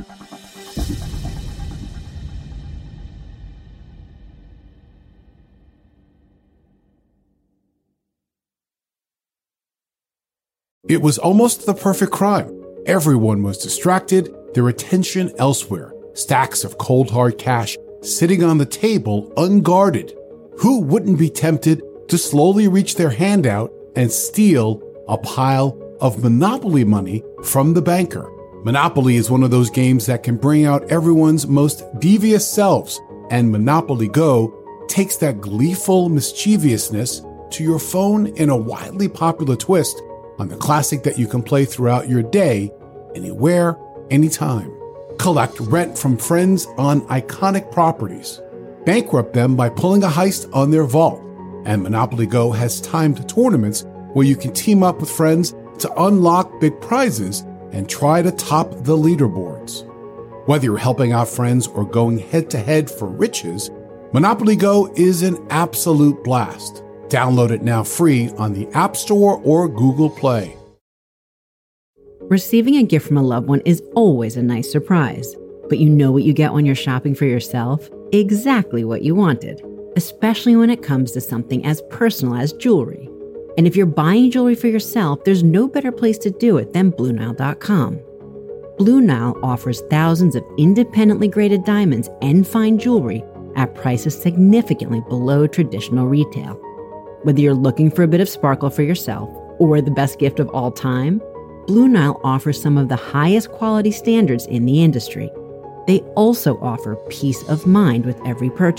It was almost the perfect crime. Everyone was distracted, their attention elsewhere. Stacks of cold hard cash sitting on the table unguarded. Who wouldn't be tempted to slowly reach their hand out and steal a pile of Monopoly money from the banker? Monopoly is one of those games that can bring out everyone's most devious selves, and Monopoly Go takes that gleeful mischievousness to your phone in a widely popular twist on the classic that you can play throughout your day, anywhere, anytime. Collect rent from friends on iconic properties. Bankrupt them by pulling a heist on their vault. And Monopoly Go has timed tournaments where you can team up with friends to unlock big prizes and try to top the leaderboards. Whether you're helping out friends or going head-to-head for riches, Monopoly Go is an absolute blast. Download it now free on the App Store or Google Play. Receiving a gift from a loved one is always a nice surprise. But you know what you get when you're shopping for yourself? Exactly what you wanted, especially when it comes to something as personal as jewelry. And if you're buying jewelry for yourself, there's no better place to do it than Blue Nile dot com. Blue Nile offers thousands of independently graded diamonds and fine jewelry at prices significantly below traditional retail. Whether you're looking for a bit of sparkle for yourself or the best gift of all time, Blue Nile offers some of the highest quality standards in the industry. They also offer peace of mind with every purchase,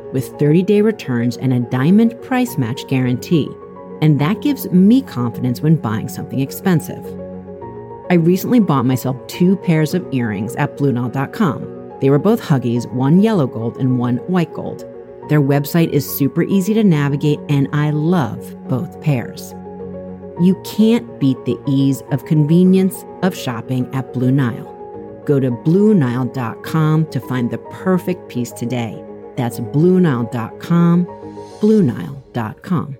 with thirty-day returns and a diamond price match guarantee. And that gives me confidence when buying something expensive. I recently bought myself two pairs of earrings at Blue Nile dot com. They were both Huggies, one yellow gold and one white gold. Their website is super easy to navigate, and I love both pairs. You can't beat the ease of convenience of shopping at Blue Nile. Go to Blue Nile dot com to find the perfect piece today. That's Blue Nile dot com, Blue Nile dot com.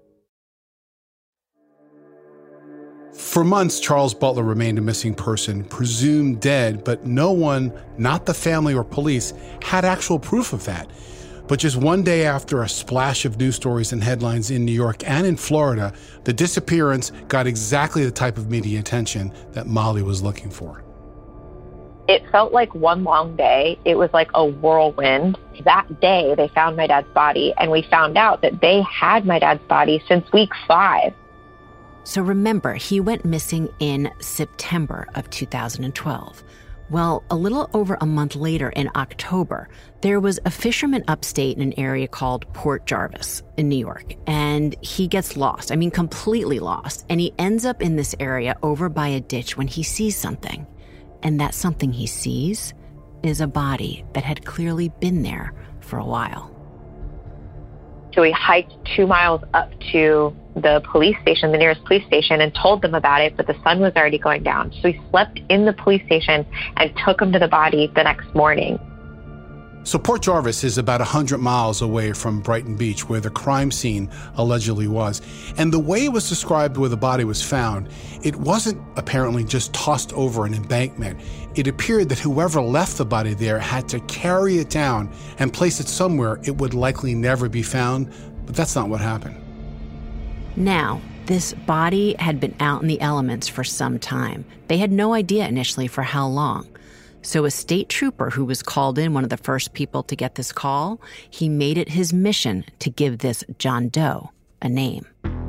For months, Charles Butler remained a missing person, presumed dead, but no one, not the family or police, had actual proof of that. But just one day after a splash of news stories and headlines in New York and in Florida, the disappearance got exactly the type of media attention that Molly was looking for. It felt like one long day. It was like a whirlwind. That day, they found my dad's body, and we found out that they had my dad's body since week five. So remember, he went missing in September of two thousand twelve. Well, a little over a month later, in October, there was a fisherman upstate in an area called Port Jarvis in New York, and he gets lost. I mean, completely lost. And he ends up in this area over by a ditch when he sees something. And that something he sees is a body that had clearly been there for a while. So we hiked two miles up to the police station, the nearest police station, and told them about it, but the sun was already going down. So we slept in the police station and took him to the body the next morning. So Port Jarvis is about one hundred miles away from Brighton Beach, where the crime scene allegedly was. And the way it was described where the body was found, it wasn't apparently just tossed over an embankment. It appeared that whoever left the body there had to carry it down and place it somewhere it would likely never be found, but that's not what happened. Now, this body had been out in the elements for some time. They had no idea initially for how long. So a state trooper who was called in, one of the first people to get this call, he made it his mission to give this John Doe a name.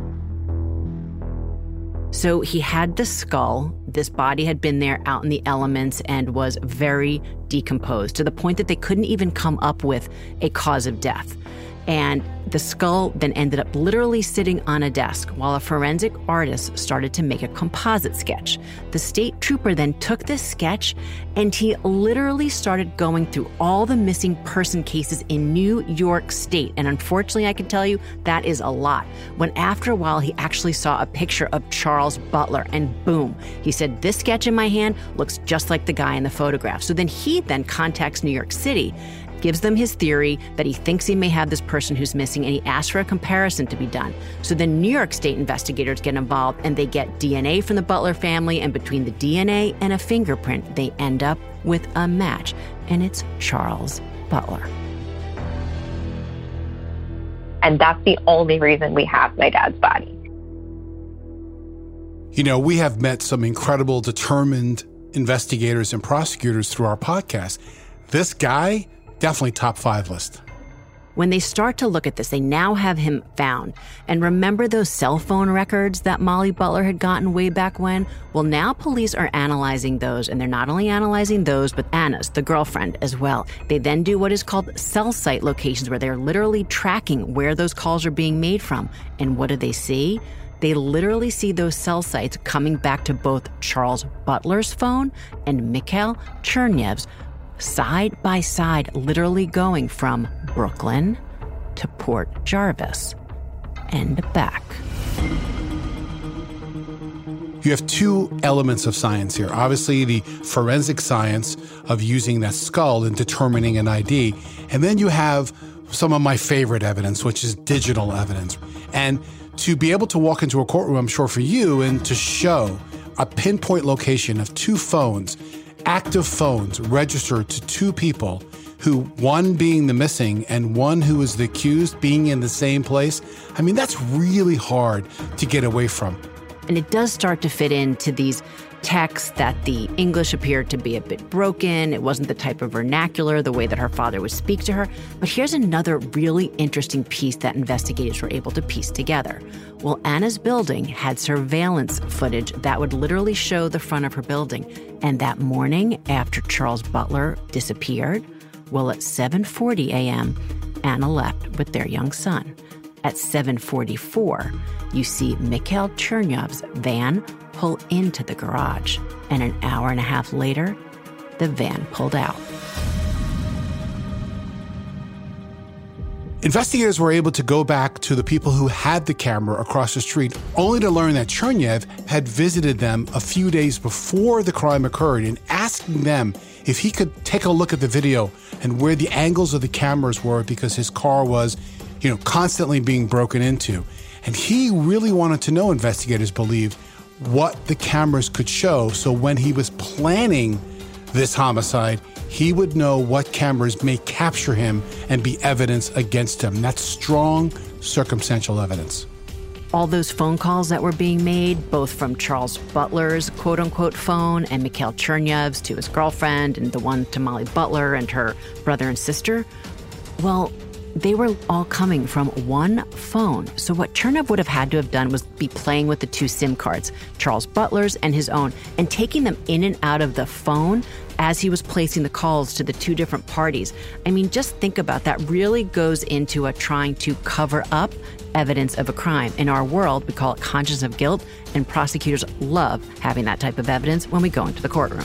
So he had the skull. This body had been there out in the elements and was very decomposed to the point that they couldn't even come up with a cause of death. And the skull then ended up literally sitting on a desk while a forensic artist started to make a composite sketch. The state trooper then took this sketch and he literally started going through all the missing person cases in New York State. And unfortunately, I can tell you that is a lot. When after a while, he actually saw a picture of Charles Butler and boom, he said, this sketch in my hand looks just like the guy in the photograph. So then he then contacts New York City, gives them his theory that he thinks he may have this person who's missing, and he asks for a comparison to be done. So then New York State investigators get involved and they get D N A from the Butler family, and between the D N A and a fingerprint, they end up with a match, and it's Charles Butler. And that's the only reason we have my dad's body. You know, we have met some incredible, determined investigators and prosecutors through our podcast. This guy, definitely top five list. When they start to look at this, they now have him found. And remember those cell phone records that Molly Butler had gotten way back when? Well, now police are analyzing those, and they're not only analyzing those, but Anna's, the girlfriend, as well. They then do what is called cell site locations, where they're literally tracking where those calls are being made from. And what do they see? They literally see those cell sites coming back to both Charles Butler's phone and Mikhail Chernev's, side by side, literally going from Brooklyn to Port Jarvis and back. You have two elements of science here. Obviously, the forensic science of using that skull and determining an I D. And then you have some of my favorite evidence, which is digital evidence. And to be able to walk into a courtroom, I'm sure for you, and to show a pinpoint location of two phones, active phones registered to two people, who one being the missing and one who is the accused being in the same place. I mean, that's really hard to get away from. And it does start to fit into these texts that the English appeared to be a bit broken. It wasn't the type of vernacular, the way that her father would speak to her. But here's another really interesting piece that investigators were able to piece together. Well, Anna's building had surveillance footage that would literally show the front of her building. And that morning after Charles Butler disappeared, well, at seven forty a.m., Anna left with their young son. At seven forty-four, you see Mikhail Chernyov's van pull into the garage, and an hour and a half later, the van pulled out. Investigators were able to go back to the people who had the camera across the street, only to learn that Chernyev had visited them a few days before the crime occurred and asking them if he could take a look at the video and where the angles of the cameras were, because his car was, you know, constantly being broken into. And he really wanted to know, investigators believed, what the cameras could show, so when he was planning this homicide, he would know what cameras may capture him and be evidence against him. That's strong circumstantial evidence. All those phone calls that were being made, both from Charles Butler's quote-unquote phone and Mikhail Chernyev's to his girlfriend and the one to Molly Butler and her brother and sister, well, they were all coming from one phone. So what Chernyev would have had to have done was be playing with the two SIM cards, Charles Butler's and his own, and taking them in and out of the phone as he was placing the calls to the two different parties. I mean, just think about that. Really goes into a trying to cover up evidence of a crime. In our world, we call it conscience of guilt, and prosecutors love having that type of evidence when we go into the courtroom.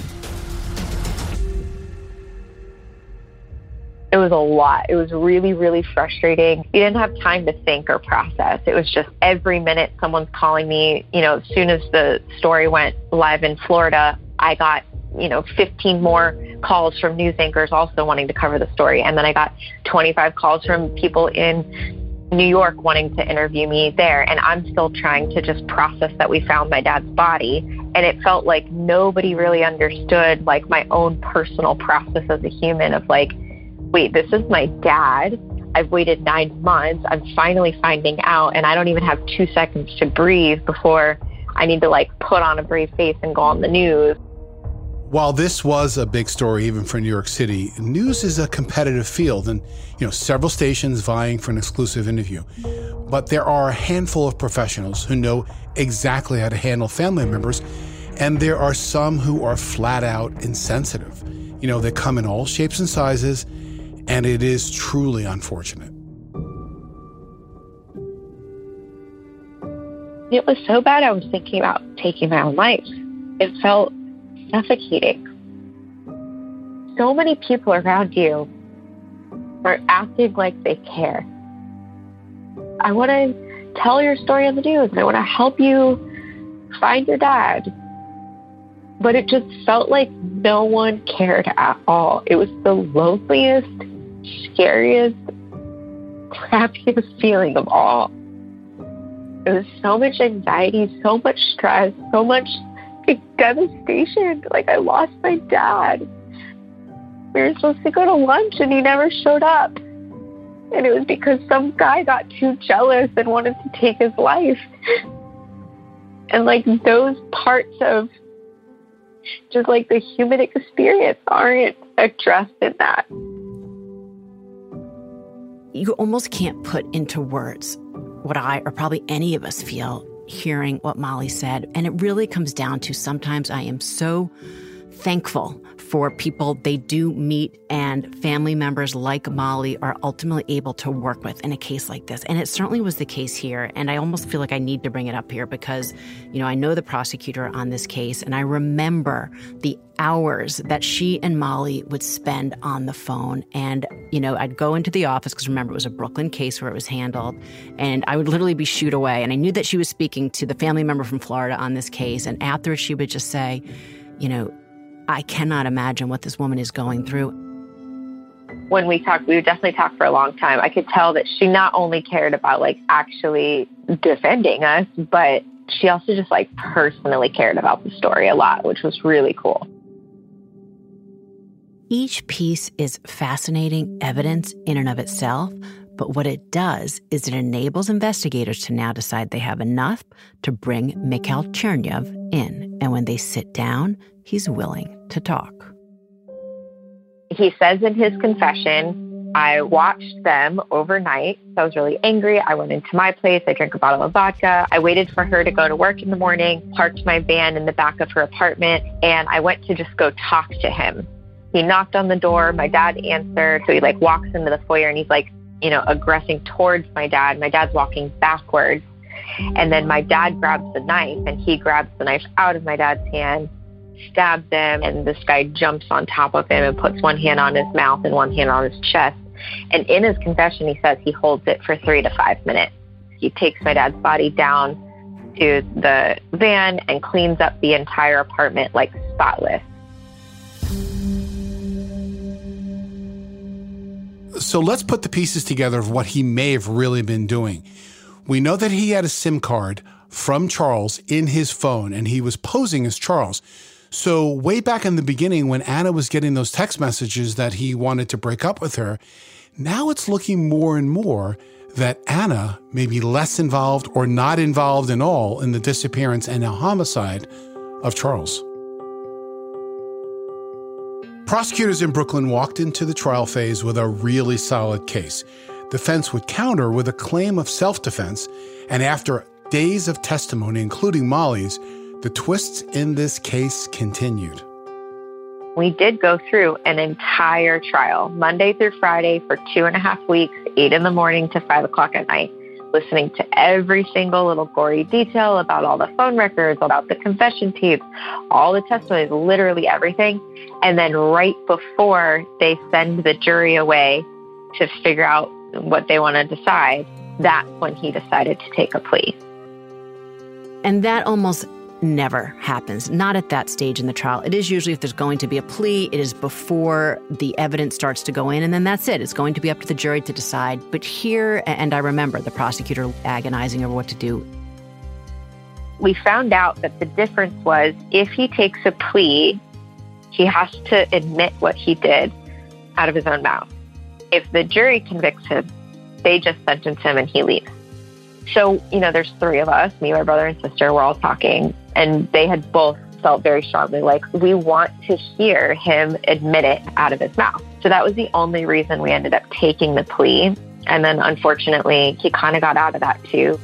It was a lot. It was really, really frustrating. You didn't have time to think or process. It was just every minute someone's calling me. You know, as soon as the story went live in Florida, I got, you know, fifteen more calls from news anchors also wanting to cover the story. And then I got twenty-five calls from people in New York wanting to interview me there. And I'm still trying to just process that we found my dad's body. And it felt like nobody really understood, like, my own personal process as a human of, like, wait, this is my dad. I've waited nine months. I'm finally finding out, and I don't even have two seconds to breathe before I need to, like, put on a brave face and go on the news. While this was a big story even for New York City, news is a competitive field, and, you know, several stations vying for an exclusive interview. But there are a handful of professionals who know exactly how to handle family members, and there are some who are flat out insensitive. You know, they come in all shapes and sizes, and it is truly unfortunate. It was so bad I was thinking about taking my own life. It felt suffocating. So many people around you are acting like they care. I want to tell your story on the news, and I want to help you find your dad. But it just felt like no one cared at all. It was the loneliest, scariest, crappiest feeling of all. It was so much anxiety, so much stress, so much devastation. Like, I lost my dad. We were supposed to go to lunch and he never showed up. And it was because some guy got too jealous and wanted to take his life. And, like, those parts of just, like, the human experience aren't addressed in that. You almost can't put into words what I, or probably any of us, feel hearing what Molly said. And it really comes down to, sometimes I am so thankful for people they do meet and family members like Molly are ultimately able to work with in a case like this. And it certainly was the case here. And I almost feel like I need to bring it up here because, you know, I know the prosecutor on this case, and I remember the hours that she and Molly would spend on the phone. And, you know, I'd go into the office, because remember, it was a Brooklyn case where it was handled, and I would literally be shooed away. And I knew that she was speaking to the family member from Florida on this case. And after, she would just say, you know, I cannot imagine what this woman is going through. When we talked, we would definitely talk for a long time. I could tell that she not only cared about, like, actually defending us, but she also just, like, personally cared about the story a lot, which was really cool. Each piece is fascinating evidence in and of itself, but what it does is it enables investigators to now decide they have enough to bring Mikhail Chernyev in. And when they sit down, he's willing to talk. He says in his confession, I watched them overnight. So I was really angry. I went into my place. I drank a bottle of vodka. I waited for her to go to work in the morning, parked my van in the back of her apartment, and I went to just go talk to him. He knocked on the door. My dad answered. So he, like, walks into the foyer and he's like, you know, aggressing towards my dad. My dad's walking backwards. And then my dad grabs the knife, and he grabs the knife out of my dad's hand, stabs him, and this guy jumps on top of him and puts one hand on his mouth and one hand on his chest. And in his confession, he says he holds it for three to five minutes. He takes my dad's body down to the van and cleans up the entire apartment like spotless. So let's put the pieces together of what he may have really been doing. We know that he had a SIM card from Charles in his phone, and he was posing as Charles. So way back in the beginning, when Anna was getting those text messages that he wanted to break up with her, now it's looking more and more that Anna may be less involved or not involved at all in the disappearance and the homicide of Charles. Prosecutors in Brooklyn walked into the trial phase with a really solid case. Defense would counter with a claim of self-defense, and after days of testimony, including Molly's, the twists in this case continued. We did go through an entire trial, Monday through Friday for two and a half weeks, eight in the morning to five o'clock at night, listening to every single little gory detail about all the phone records, about the confession tapes, all the testimonies, literally everything. And then right before they send the jury away to figure out what they want to decide, that's when he decided to take a plea. And that almost never happens, not at that stage in the trial. It is usually if there's going to be a plea, it is before the evidence starts to go in, and then that's it. It's going to be up to the jury to decide. But here, and I remember the prosecutor agonizing over what to do. We found out that the difference was if he takes a plea, he has to admit what he did out of his own mouth. If the jury convicts him, they just sentence him and he leaves. So, you know, there's three of us, me, my brother and sister, we're all talking, and they had both felt very strongly like, we want to hear him admit it out of his mouth. So that was the only reason we ended up taking the plea. And then unfortunately, he kind of got out of that too.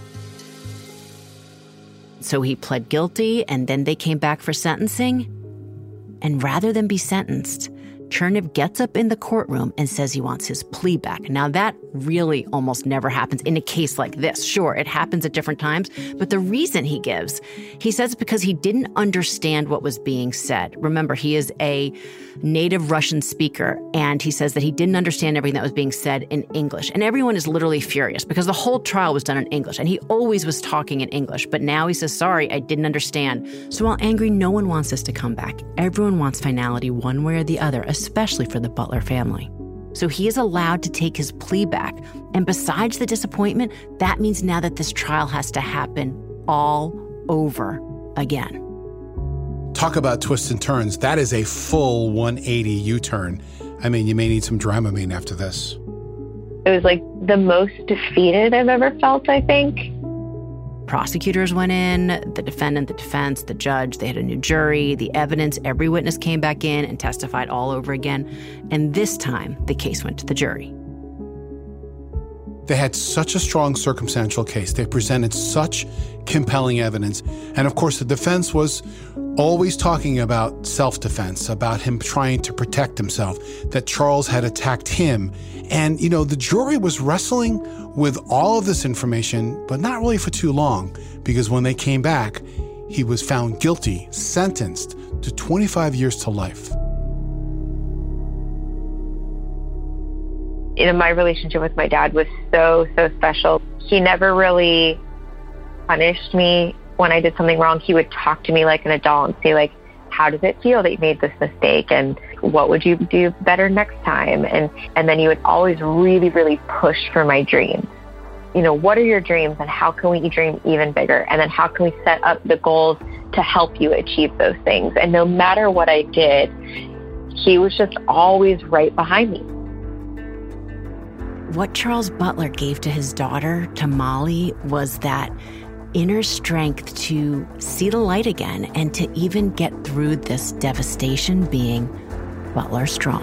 So he pled guilty, and then they came back for sentencing. And rather than be sentenced, Cherniv gets up in the courtroom and says he wants his plea back. Now, that really almost never happens in a case like this. Sure, it happens at different times, but the reason he gives, he says because he didn't understand what was being said. Remember, he is a native Russian speaker, and he says that he didn't understand everything that was being said in English. And everyone is literally furious because the whole trial was done in English, and he always was talking in English. But now he says, sorry, I didn't understand. So while angry, no one wants this to come back. Everyone wants finality one way or the other, especially for the Butler family. So he is allowed to take his plea back. And besides the disappointment, that means now that this trial has to happen all over again. Talk about twists and turns. That is a full one eighty U-turn. I mean, you may need some Dramamine after this. It was like the most defeated I've ever felt, I think. Prosecutors went in, the defendant, the defense, the judge, they had a new jury, the evidence, every witness came back in and testified all over again. And this time, the case went to the jury. They had such a strong circumstantial case. They presented such compelling evidence. And of course, the defense was always talking about self-defense, about him trying to protect himself, that Charles had attacked him. And, you know, the jury was wrestling with all of this information, but not really for too long, because when they came back, he was found guilty, sentenced to twenty-five years to life. You know, my relationship with my dad was so, so special. He never really punished me when I did something wrong. He would talk to me like an adult and say, like, how does it feel that you made this mistake? And what would you do better next time? And, and then he would always really, really push for my dreams. You know, what are your dreams and how can we dream even bigger? And then how can we set up the goals to help you achieve those things? And no matter what I did, he was just always right behind me. What Charles Butler gave to his daughter, to Molly, was that inner strength to see the light again and to even get through this devastation being Butler strong.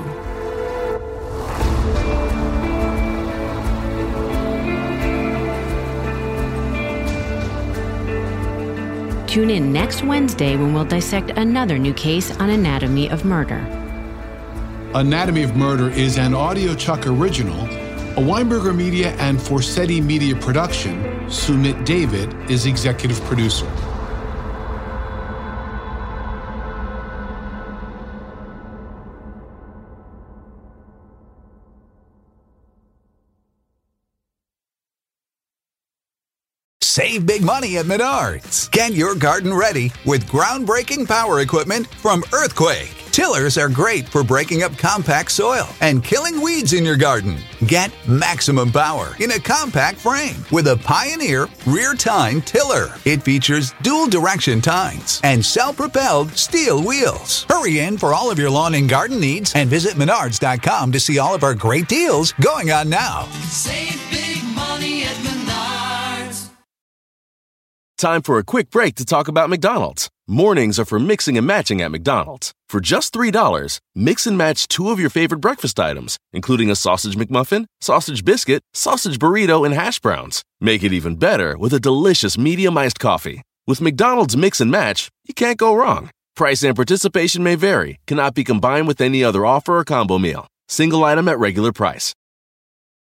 Tune in next Wednesday when we'll dissect another new case on Anatomy of Murder. Anatomy of Murder is an AudioChuck original A Weinberger Media and Forsetti Media production, Sumit David is executive producer. Save big money at Menards. Get your garden ready with groundbreaking power equipment from Earthquake. Tillers are great for breaking up compact soil and killing weeds in your garden. Get maximum power in a compact frame with a Pioneer rear tine tiller. It features dual direction tines and self-propelled steel wheels. Hurry in for all of your lawn and garden needs and visit menards dot com to see all of our great deals going on now. Save big money at Menards. Time for a quick break to talk about McDonald's. Mornings are for mixing and matching at McDonald's. For just three dollars, mix and match two of your favorite breakfast items, including a sausage McMuffin, sausage biscuit, sausage burrito, and hash browns. Make it even better with a delicious medium iced coffee. With McDonald's Mix and Match, you can't go wrong. Price and participation may vary, cannot be combined with any other offer or combo meal. Single item at regular price.